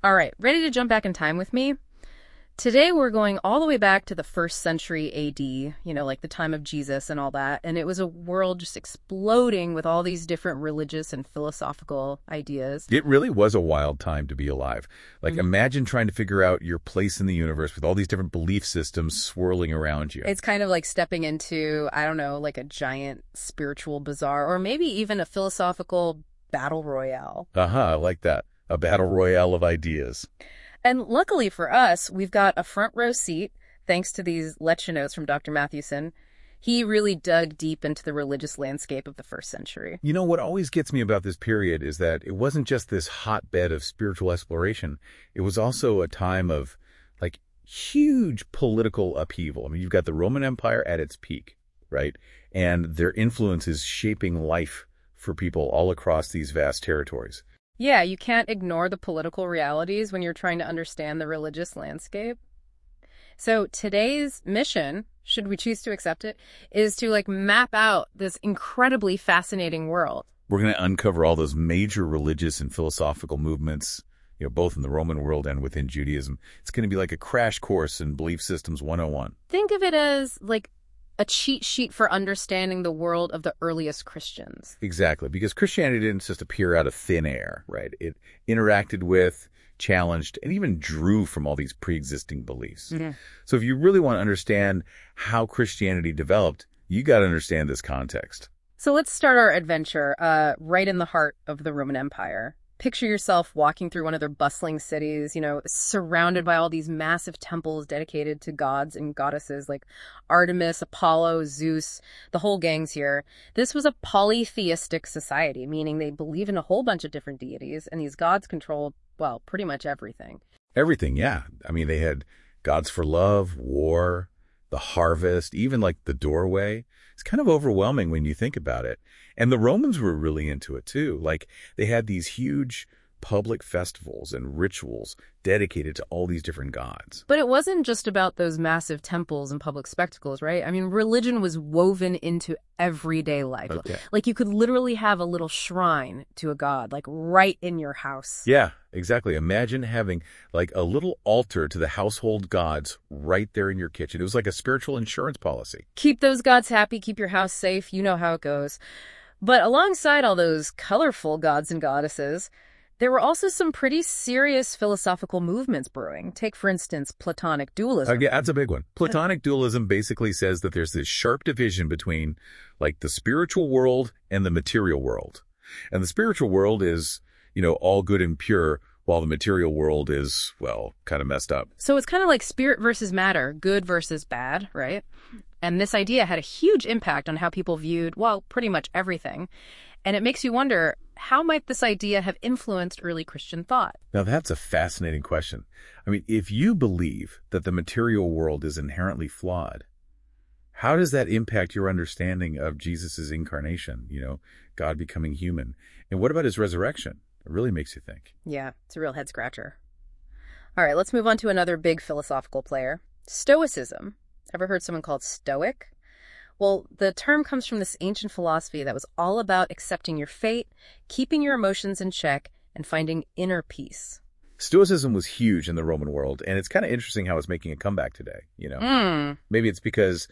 All right, ready to jump back in time with me? Today we're going all the way back to the 1st century AD, like the time of Jesus and all that. And it was a world just exploding with all these different religious and philosophical ideas. It really was a wild time to be alive. Imagine trying to figure out your place in the universe with all these different belief systems swirling around you. It's kind of like stepping into, I don't know, like a giant spiritual bazaar, or maybe even a philosophical battle royale. I like that. A battle royale of ideas. And luckily for us, we've got a front row seat, thanks to these lecture notes from Dr. Mathewson. He really dug deep into the religious landscape of the 1st century. You know, what always gets me about this period is that it wasn't just this hotbed of spiritual exploration. It was also a time of, huge political upheaval. I mean, you've got the Roman Empire at its peak, right? And their influence is shaping life for people all across these vast territories. Yeah, you can't ignore the political realities when you're trying to understand the religious landscape. So today's mission, should we choose to accept it, is to map out this incredibly fascinating world. We're going to uncover all those major religious and philosophical movements, both in the Roman world and within Judaism. It's going to be like a crash course in Belief Systems 101. Think of it as a cheat sheet for understanding the world of the earliest Christians. Exactly, because Christianity didn't just appear out of thin air, right? It interacted with, challenged, and even drew from all these pre-existing beliefs. Mm-hmm. So if you really want to understand how Christianity developed, you got to understand this context. So let's start our adventure right in the heart of the Roman Empire. Picture yourself walking through one of their bustling cities, surrounded by all these massive temples dedicated to gods and goddesses like Artemis, Apollo, Zeus, the whole gang's here. This was a polytheistic society, meaning they believe in a whole bunch of different deities, and these gods controlled, pretty much everything. Everything, yeah. I mean, they had gods for love, war, the harvest, even the doorway. It's kind of overwhelming when you think about it. And the Romans were really into it too. They had these huge public festivals and rituals dedicated to all these different gods. But it wasn't just about those massive temples and public spectacles, right? I mean, religion was woven into everyday life. Okay. You could literally have a little shrine to a god, right in your house. Yeah, exactly. Imagine having a little altar to the household gods right there in your kitchen. It was like a spiritual insurance policy. Keep those gods happy, keep your house safe. You know how it goes. But alongside all those colorful gods and goddesses, there were also some pretty serious philosophical movements brewing. Take, for instance, Platonic dualism. Yeah, that's a big one. Platonic dualism basically says that there's this sharp division between, the spiritual world and the material world. And the spiritual world is, all good and pure, while the material world is, kind of messed up. So it's kind of like spirit versus matter, good versus bad, right? And this idea had a huge impact on how people viewed, pretty much everything. And it makes you wonder, how might this idea have influenced early Christian thought? Now, that's a fascinating question. I mean, if you believe that the material world is inherently flawed, how does that impact your understanding of Jesus' incarnation, God becoming human? And what about his resurrection? It really makes you think. Yeah, it's a real head scratcher. All right, let's move on to another big philosophical player, Stoicism. Ever heard someone called Stoic? Well, the term comes from this ancient philosophy that was all about accepting your fate, keeping your emotions in check, and finding inner peace. Stoicism was huge in the Roman world, and it's kind of interesting how it's making a comeback today, Maybe it's because,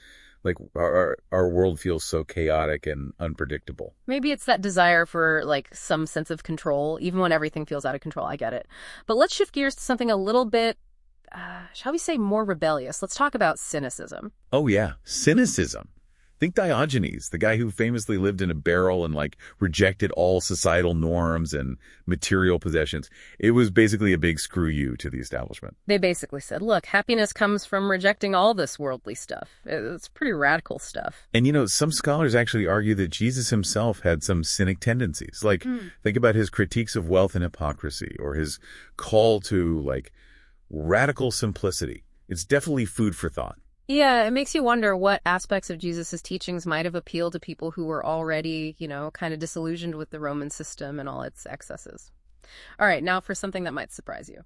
our world feels so chaotic and unpredictable. Maybe it's that desire for, some sense of control, even when everything feels out of control. I get it. But let's shift gears to something a little bit, shall we say, more rebellious. Let's talk about cynicism. Oh, yeah. Cynicism. Think Diogenes, the guy who famously lived in a barrel and rejected all societal norms and material possessions. It was basically a big screw you to the establishment. They basically said, look, happiness comes from rejecting all this worldly stuff. It's pretty radical stuff. And some scholars actually argue that Jesus himself had some cynic tendencies. Think about his critiques of wealth and hypocrisy, or his call to radical simplicity. It's definitely food for thought. Yeah, it makes you wonder what aspects of Jesus' teachings might have appealed to people who were already, kind of disillusioned with the Roman system and all its excesses. All right, now for something that might surprise you.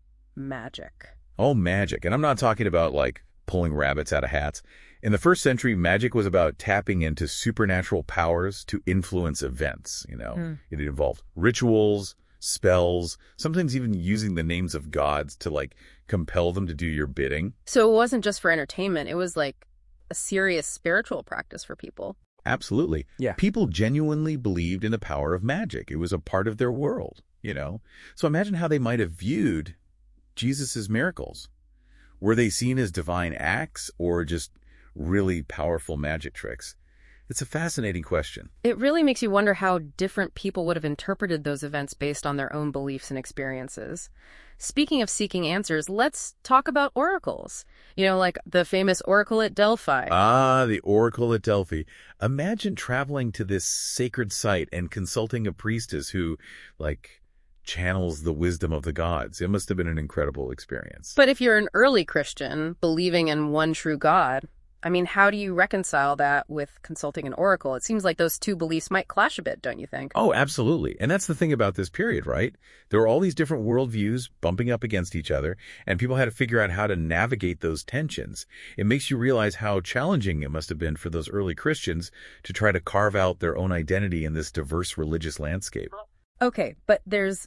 Magic. Oh, magic. And I'm not talking about, pulling rabbits out of hats. In the 1st century, magic was about tapping into supernatural powers to influence events, It involved rituals, spells, sometimes even using the names of gods to, like, compel them to do your bidding. So it wasn't just for entertainment. It was like a serious spiritual practice for people. Absolutely. Yeah. People genuinely believed in the power of magic. It was a part of their world, you know? So imagine how they might have viewed Jesus' miracles. Were they seen as divine acts or just really powerful magic tricks? It's a fascinating question. It really makes you wonder how different people would have interpreted those events based on their own beliefs and experiences. Speaking of seeking answers, let's talk about oracles. You know, like the famous oracle at Delphi. Ah, the oracle at Delphi. Imagine traveling to this sacred site and consulting a priestess who, like, channels the wisdom of the gods. It must have been an incredible experience. But if you're an early Christian, believing in one true God, I mean, how do you reconcile that with consulting an oracle? It seems like those two beliefs might clash a bit, don't you think? Oh, absolutely. And that's the thing about this period, right? There were all these different worldviews bumping up against each other, and people had to figure out how to navigate those tensions. It makes you realize how challenging it must have been for those early Christians to try to carve out their own identity in this diverse religious landscape. Okay, but there's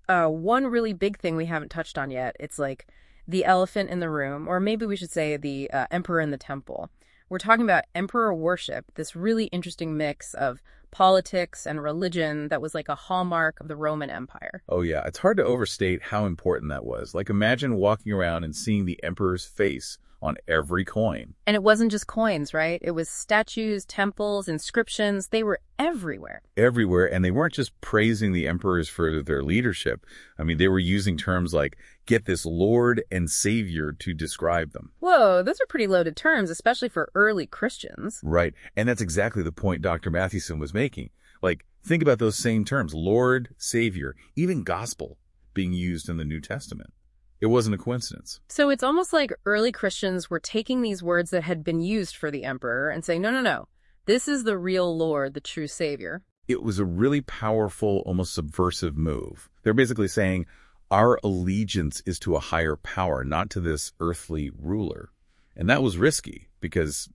one really big thing we haven't touched on yet. It's like the elephant in the room, or maybe we should say the emperor in the temple. We're talking about emperor worship, this really interesting mix of politics and religion that was like a hallmark of the Roman Empire. Oh, yeah. It's hard to overstate how important that was. Like, imagine walking around and seeing the emperor's face on every coin. And it wasn't just coins, right? It was statues, temples, inscriptions. They were everywhere. Everywhere. And they weren't just praising the emperors for their leadership. I mean, they were using terms like, get this Lord and Savior to describe them. Whoa, those are pretty loaded terms, especially for early Christians. Right. And that's exactly the point Dr. Mathewson was making. Like, think about those same terms, Lord, Savior, even gospel being used in the New Testament. It wasn't a coincidence. So it's almost like early Christians were taking these words that had been used for the emperor and saying, no, no, no, this is the real Lord, the true Savior. It was a really powerful, almost subversive move. They're basically saying, our allegiance is to a higher power, not to this earthly ruler. And that was risky because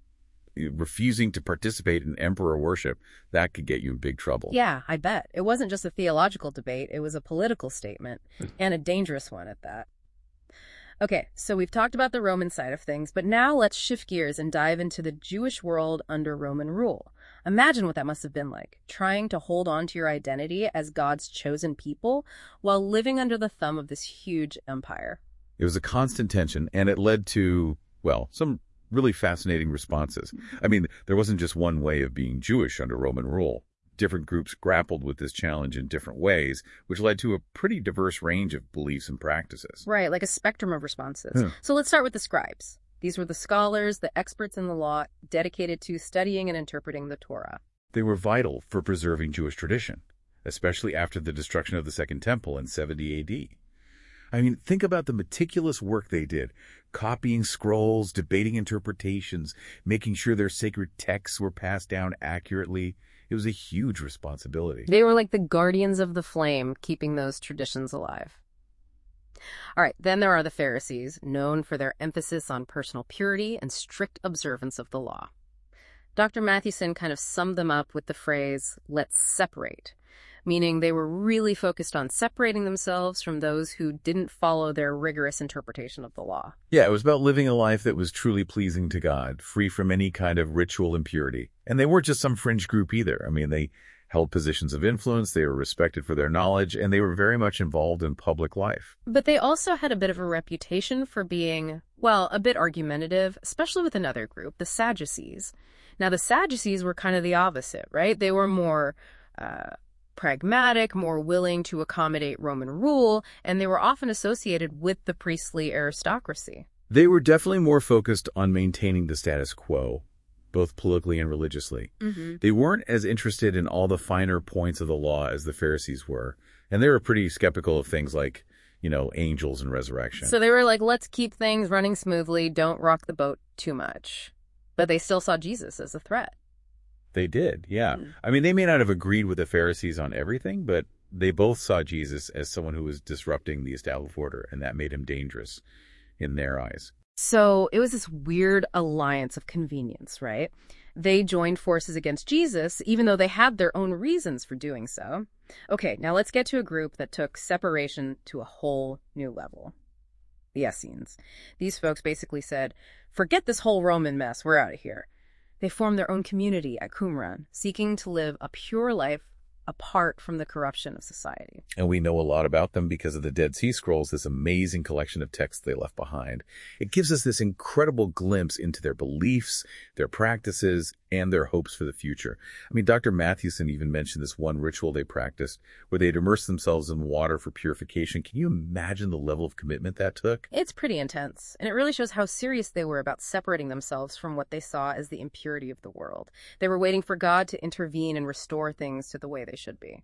refusing to participate in emperor worship, that could get you in big trouble. Yeah, I bet. It wasn't just a theological debate. It was a political statement, and a dangerous one at that. Okay, so we've talked about the Roman side of things, but now let's shift gears and dive into the Jewish world under Roman rule. Imagine what that must have been like, trying to hold on to your identity as God's chosen people while living under the thumb of this huge empire. It was a constant tension, and it led to, well, some really fascinating responses. I mean, there wasn't just one way of being Jewish under Roman rule. Different groups grappled with this challenge in different ways, which led to a pretty diverse range of beliefs and practices. Right, like a spectrum of responses. So let's start with the scribes. These were the scholars, the experts in the law, dedicated to studying and interpreting the Torah. They were vital for preserving Jewish tradition, especially after the destruction of the Second Temple in 70 AD. I mean, think about the meticulous work they did, copying scrolls, debating interpretations, making sure their sacred texts were passed down accurately. It was a huge responsibility. They were like the guardians of the flame, keeping those traditions alive. All right, then there are the Pharisees, known for their emphasis on personal purity and strict observance of the law. Dr. Mathewson kind of summed them up with the phrase, let's separate, meaning they were really focused on separating themselves from those who didn't follow their rigorous interpretation of the law. Yeah, it was about living a life that was truly pleasing to God, free from any kind of ritual impurity. And they weren't just some fringe group either. I mean, they held positions of influence, they were respected for their knowledge, and they were very much involved in public life. But they also had a bit of a reputation for being, well, a bit argumentative, especially with another group, the Sadducees. Now, the Sadducees were kind of the opposite, right? They were more pragmatic, more willing to accommodate Roman rule, and they were often associated with the priestly aristocracy. They were definitely more focused on maintaining the status quo, both politically and religiously. They weren't as interested in all the finer points of the law as the Pharisees were, and they were pretty skeptical of things like, you know, angels and resurrection. So they were like, let's keep things running smoothly, don't rock the boat too much. But they still saw Jesus as a threat. They did, yeah. I mean, they may not have agreed with the Pharisees on everything, but they both saw Jesus as someone who was disrupting the established order, and that made him dangerous in their eyes. So it was this weird alliance of convenience, right? They joined forces against Jesus, even though they had their own reasons for doing so. Okay, now let's get to a group that took separation to a whole new level. The Essenes. These folks basically said, forget this whole Roman mess, we're out of here. They formed their own community at Qumran, seeking to live a pure life apart from the corruption of society. And we know a lot about them because of the Dead Sea Scrolls, this amazing collection of texts they left behind. It gives us this incredible glimpse into their beliefs, their practices, and their hopes for the future. I mean, Dr. Mathewson even mentioned this one ritual they practiced where they'd immerse themselves in water for purification. Can you imagine the level of commitment that took? It's pretty intense, and it really shows how serious they were about separating themselves from what they saw as the impurity of the world. They were waiting for God to intervene and restore things to the way they should be.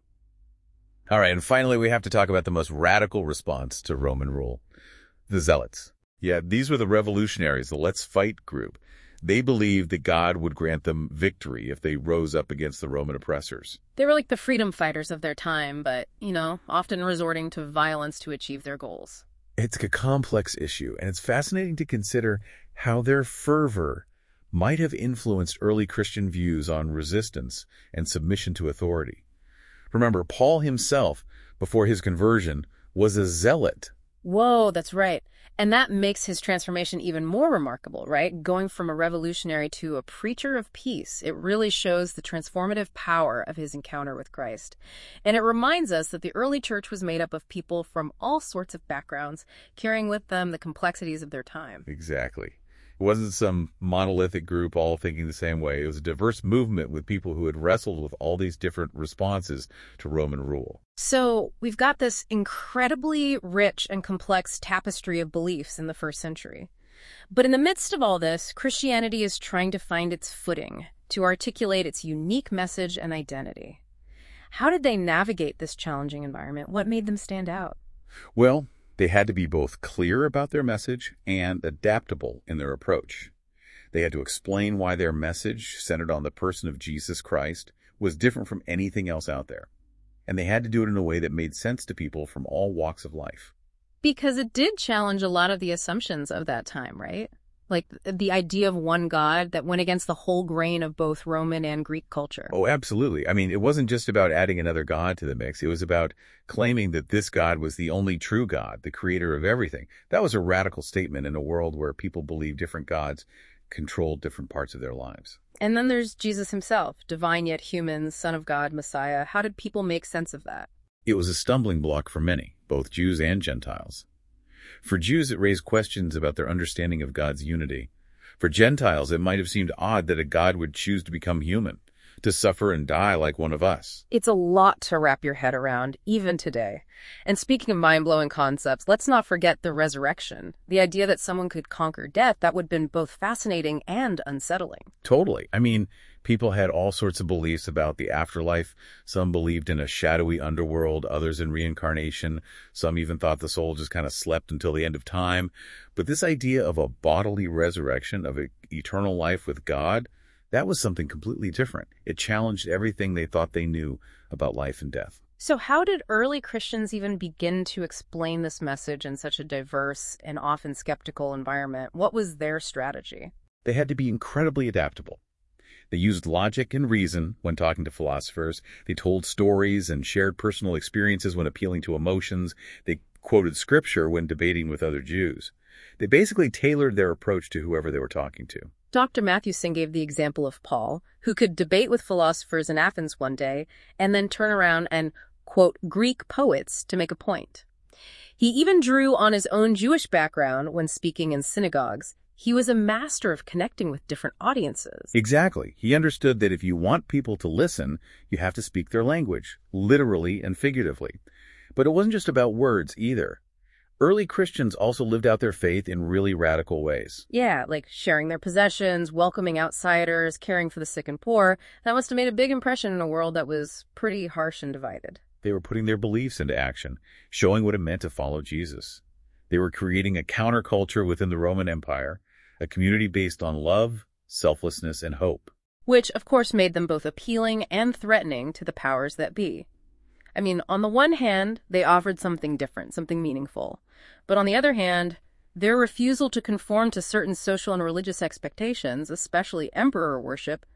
All right, and finally, we have to talk about the most radical response to Roman rule, the Zealots. Yeah, these were the revolutionaries, the Let's Fight group. They believed that God would grant them victory if they rose up against the Roman oppressors. They were like the freedom fighters of their time, but, often resorting to violence to achieve their goals. It's a complex issue, and it's fascinating to consider how their fervor might have influenced early Christian views on resistance and submission to authority. Remember, Paul himself, before his conversion, was a zealot. Whoa, that's right. And that makes his transformation even more remarkable, right? Going from a revolutionary to a preacher of peace. It really shows the transformative power of his encounter with Christ. And it reminds us that the early church was made up of people from all sorts of backgrounds, carrying with them the complexities of their time. Exactly. It wasn't some monolithic group all thinking the same way. It was a diverse movement with people who had wrestled with all these different responses to Roman rule. So we've got this incredibly rich and complex tapestry of beliefs in the first century. But in the midst of all this, Christianity is trying to find its footing, to articulate its unique message and identity. How did they navigate this challenging environment? What made them stand out? Well, they had to be both clear about their message and adaptable in their approach. They had to explain why their message, centered on the person of Jesus Christ, was different from anything else out there. And they had to do it in a way that made sense to people from all walks of life. Because it did challenge a lot of the assumptions of that time, right? Like the idea of one God that went against the whole grain of both Roman and Greek culture. Oh, absolutely. I mean, it wasn't just about adding another God to the mix. It was about claiming that this God was the only true God, the creator of everything. That was a radical statement in a world where people believed different gods controlled different parts of their lives. And then there's Jesus himself, divine yet human, Son of God, Messiah. How did people make sense of that? It was a stumbling block for many, both Jews and Gentiles. For Jews, it raised questions about their understanding of God's unity. For Gentiles, it might have seemed odd that a God would choose to become human, to suffer and die like one of us. It's a lot to wrap your head around, even today. And speaking of mind-blowing concepts, let's not forget the resurrection. The idea that someone could conquer death, that would have been both fascinating and unsettling. Totally. I mean, people had all sorts of beliefs about the afterlife. Some believed in a shadowy underworld, others in reincarnation. Some even thought the soul just kind of slept until the end of time. But this idea of a bodily resurrection, of eternal life with God, that was something completely different. It challenged everything they thought they knew about life and death. So how did early Christians even begin to explain this message in such a diverse and often skeptical environment? What was their strategy? They had to be incredibly adaptable. They used logic and reason when talking to philosophers. They told stories and shared personal experiences when appealing to emotions. They quoted scripture when debating with other Jews. They basically tailored their approach to whoever they were talking to. Dr. Mathewson gave the example of Paul, who could debate with philosophers in Athens one day and then turn around and quote Greek poets to make a point. He even drew on his own Jewish background when speaking in synagogues. He was a master of connecting with different audiences. Exactly. He understood that if you want people to listen, you have to speak their language, literally and figuratively. But it wasn't just about words either. Early Christians also lived out their faith in really radical ways. Yeah, like sharing their possessions, welcoming outsiders, caring for the sick and poor. That must have made a big impression in a world that was pretty harsh and divided. They were putting their beliefs into action, showing what it meant to follow Jesus. They were creating a counterculture within the Roman Empire, a community based on love, selflessness, and hope. Which, of course, made them both appealing and threatening to the powers that be. I mean, on the one hand, they offered something different, something meaningful. But on the other hand, their refusal to conform to certain social and religious expectations, especially emperor worship,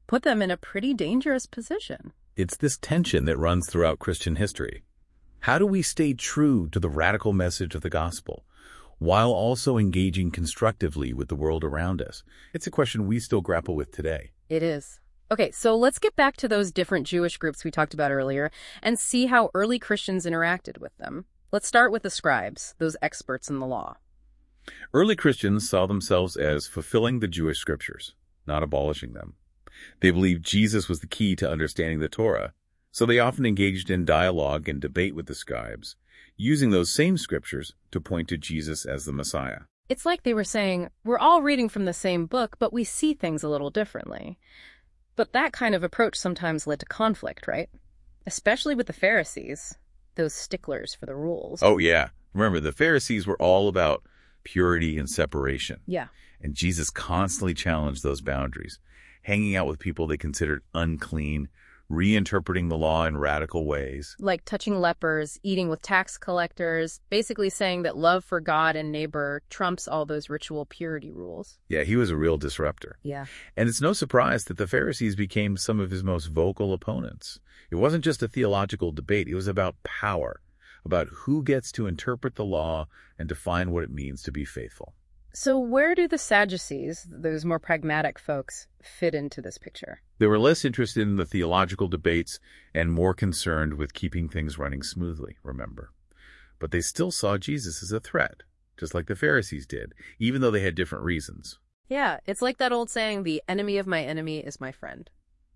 put them in a pretty dangerous position. It's this tension that runs throughout Christian history. How do we stay true to the radical message of the gospel while also engaging constructively with the world around us? It's a question we still grapple with today. It is. Okay, so let's get back to those different Jewish groups we talked about earlier and see how early Christians interacted with them. Let's start with the scribes, those experts in the law. Early Christians saw themselves as fulfilling the Jewish scriptures, not abolishing them. They believed Jesus was the key to understanding the Torah, so they often engaged in dialogue and debate with the scribes, using those same scriptures to point to Jesus as the Messiah. It's like they were saying, we're all reading from the same book, but we see things a little differently. But that kind of approach sometimes led to conflict, right? Especially with the Pharisees, those sticklers for the rules. Oh, yeah. Remember, the Pharisees were all about purity and separation. Yeah. And Jesus constantly challenged those boundaries, hanging out with people they considered unclean, reinterpreting the law in radical ways. Like touching lepers, eating with tax collectors, basically saying that love for God and neighbor trumps all those ritual purity rules. Yeah, he was a real disruptor. Yeah. And it's no surprise that the Pharisees became some of his most vocal opponents. It wasn't just a theological debate. It was about power, about who gets to interpret the law and define what it means to be faithful. So where do the Sadducees, those more pragmatic folks, fit into this picture? They were less interested in the theological debates and more concerned with keeping things running smoothly, remember. But they still saw Jesus as a threat, just like the Pharisees did, even though they had different reasons. Yeah, it's like that old saying, the enemy of my enemy is my friend.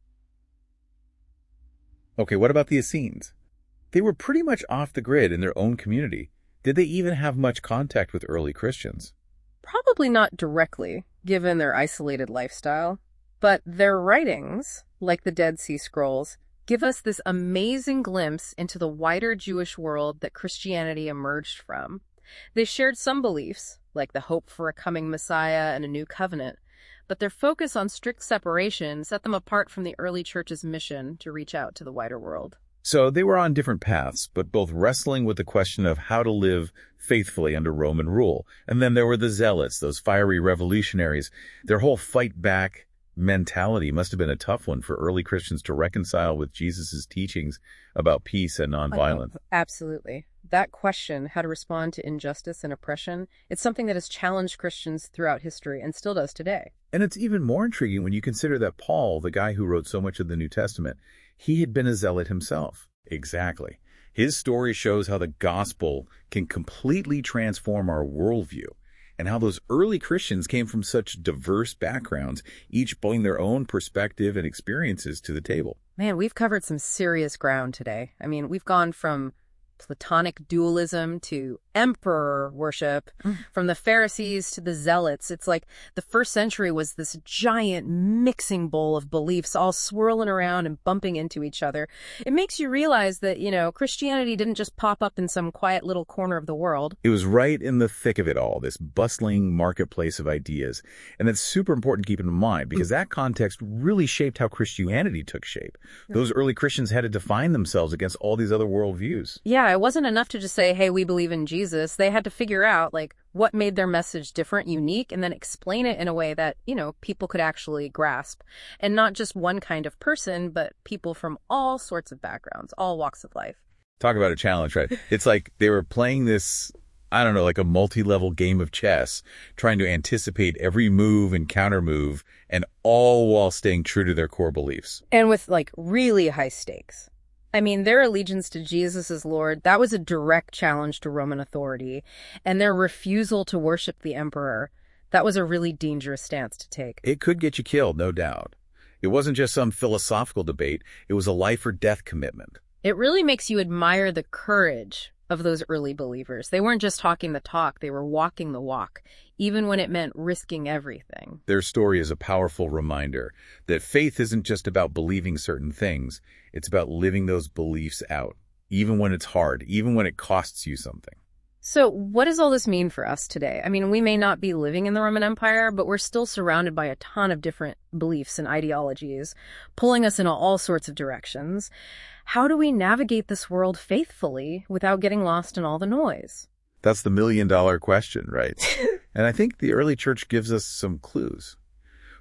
Okay, what about the Essenes? They were pretty much off the grid in their own community. Did they even have much contact with early Christians? Probably not directly, given their isolated lifestyle, but their writings, like the Dead Sea Scrolls, give us this amazing glimpse into the wider Jewish world that Christianity emerged from. They shared some beliefs, like the hope for a coming Messiah and a new covenant, but their focus on strict separation set them apart from the early church's mission to reach out to the wider world. So they were on different paths, but both wrestling with the question of how to live faithfully under Roman rule. And then there were the Zealots, those fiery revolutionaries. Their whole fight back mentality must have been a tough one for early Christians to reconcile with Jesus' teachings about peace and nonviolence. Absolutely. That question, how to respond to injustice and oppression, it's something that has challenged Christians throughout history and still does today. And it's even more intriguing when you consider that Paul, the guy who wrote so much of the New Testament, he had been a zealot himself. Exactly. His story shows how the gospel can completely transform our worldview and how those early Christians came from such diverse backgrounds, each bringing their own perspective and experiences to the table. Man, we've covered some serious ground today. I mean, we've gone from Platonic dualism to emperor worship, from the Pharisees to the Zealots. It's like the first century was this giant mixing bowl of beliefs all swirling around and bumping into each other. It makes you realize that, Christianity didn't just pop up in some quiet little corner of the world. It was right in the thick of it all, this bustling marketplace of ideas. And that's super important to keep in mind because that context really shaped how Christianity took shape. Those early Christians had to define themselves against all these other worldviews. Yeah, it wasn't enough to just say, hey, we believe in Jesus. They had to figure out, what made their message different, unique, and then explain it in a way that, people could actually grasp. And not just one kind of person, but people from all sorts of backgrounds, all walks of life. Talk about a challenge, right? It's like they were playing this, like a multi-level game of chess, trying to anticipate every move and counter move, and all while staying true to their core beliefs. And with, really high stakes. I mean, their allegiance to Jesus as Lord, that was a direct challenge to Roman authority. And their refusal to worship the emperor, that was a really dangerous stance to take. It could get you killed, no doubt. It wasn't just some philosophical debate. It was a life or death commitment. It really makes you admire the courage of those early believers. They weren't just talking the talk, they were walking the walk, even when it meant risking everything. Their story is a powerful reminder that faith isn't just about believing certain things. It's about living those beliefs out, even when it's hard, even when it costs you something. So what does all this mean for us today? I mean, we may not be living in the Roman Empire, but we're still surrounded by a ton of different beliefs and ideologies, pulling us in all sorts of directions. How do we navigate this world faithfully without getting lost in all the noise? That's the million-dollar question, right? And I think the early church gives us some clues.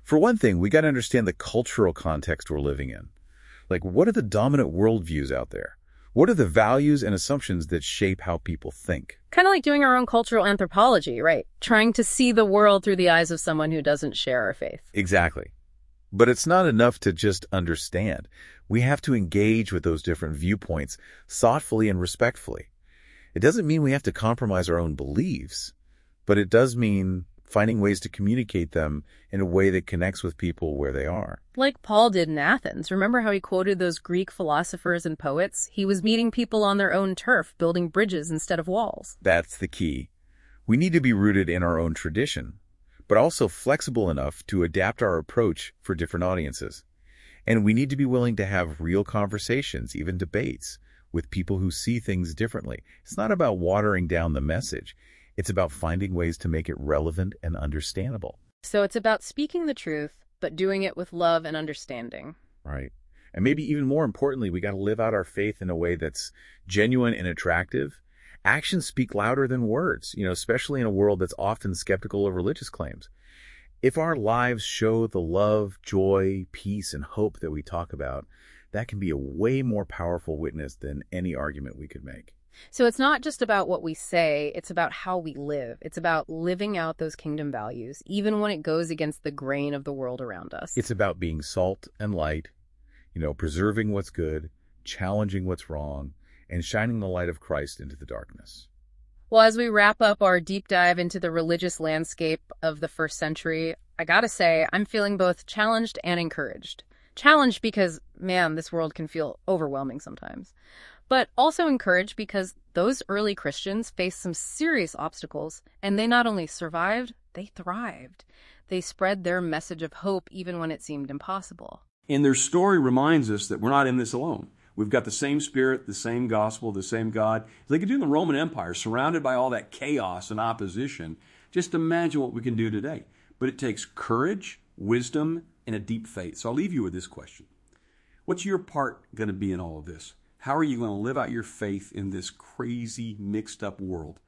For one thing, we got to understand the cultural context we're living in. Like, what are the dominant worldviews out there? What are the values and assumptions that shape how people think? Kind of like doing our own cultural anthropology, right? Trying to see the world through the eyes of someone who doesn't share our faith. Exactly. But it's not enough to just understand. We have to engage with those different viewpoints thoughtfully and respectfully. It doesn't mean we have to compromise our own beliefs, but it does mean finding ways to communicate them in a way that connects with people where they are. Like Paul did in Athens. Remember how he quoted those Greek philosophers and poets? He was meeting people on their own turf, building bridges instead of walls. That's the key. We need to be rooted in our own tradition, but also flexible enough to adapt our approach for different audiences. And we need to be willing to have real conversations, even debates, with people who see things differently. It's not about watering down the message. It's about finding ways to make it relevant and understandable. So it's about speaking the truth, but doing it with love and understanding. Right. And maybe even more importantly, we got to live out our faith in a way that's genuine and attractive. Actions speak louder than words, especially in a world that's often skeptical of religious claims. If our lives show the love, joy, peace, and hope that we talk about, that can be a way more powerful witness than any argument we could make. So it's not just about what we say, it's about how we live. It's about living out those kingdom values, even when it goes against the grain of the world around us. It's about being salt and light, preserving what's good, challenging what's wrong, and shining the light of Christ into the darkness. Well, as we wrap up our deep dive into the religious landscape of the first century, I gotta say, I'm feeling both challenged and encouraged. Challenged because, man, this world can feel overwhelming sometimes. But also encouraged because those early Christians faced some serious obstacles, and they not only survived, they thrived. They spread their message of hope even when it seemed impossible. And their story reminds us that we're not in this alone. We've got the same Spirit, the same gospel, the same God. They could do in the Roman Empire, surrounded by all that chaos and opposition. Just imagine what we can do today. But it takes courage, wisdom, and a deep faith. So I'll leave you with this question. What's your part going to be in all of this? How are you going to live out your faith in this crazy, mixed up world?